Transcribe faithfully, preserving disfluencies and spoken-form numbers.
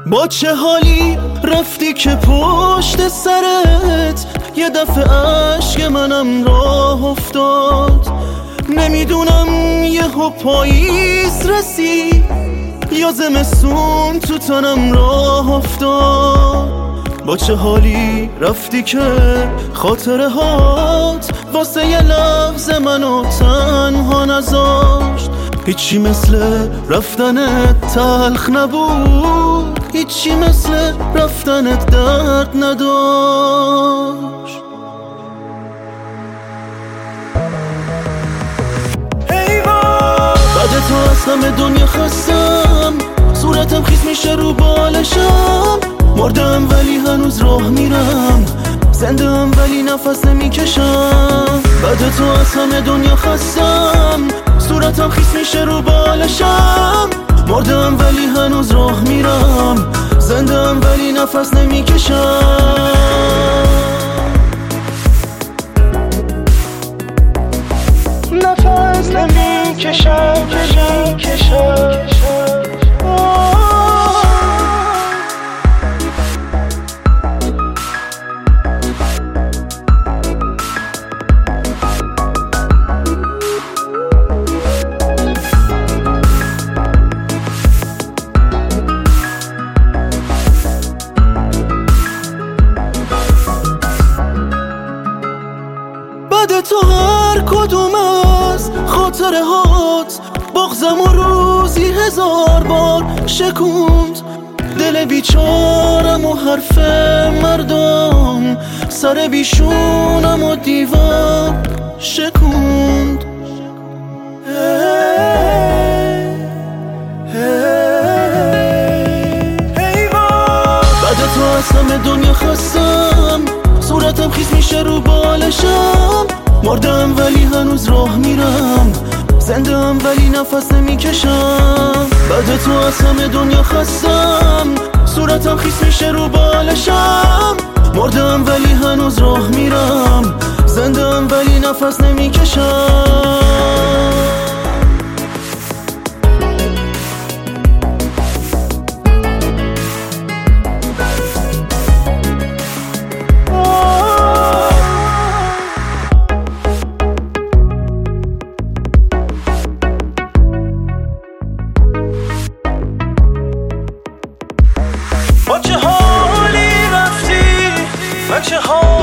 با چه حالی رفتی که پشت سرت یه دفعه عشق منم راه افتاد. نمیدونم یهو پاییز رسید یا زمستون تو تنم راه افتاد. با چه حالی رفتی که خاطره هات واسه یه لحظه منو تنها نذاشت. هیچی مثل رفتنت تلخ نبود، هیچی مثل رفتنت درد نداشت. بعد تو از همه دنیا خستم، صورتم خیس میشه رو بالشم. مردم ولی هنوز راه میرم، زندم ولی نفس نمیکشم. بعد تو از همه دنیا خستم، صورتم خیس میشه رو بالشم. مردم ولی هنوز راه میرم، زندم ولی نفس نمیکشم. نفس نمیکشم کشم کشم. بعد تو هر کدوم از خاطره هات بغضم و روزی هزار بار شکوند. دل بیچارم و حرف مردم سر بیشونم و دیوار شکوند. بعد تو از همه دنیا خستم، صورتم خیس میشه رو بالشم. مردم ولی هنوز راه میرم، زندم ولی نفس نمیکشم. بعد تو از همه دنیا خستم، صورتم خیس میشه رو بالشم. مردم ولی هنوز راه میرم، زندم ولی نفس نمیکشم. با چه حالی رفتی و چه حالی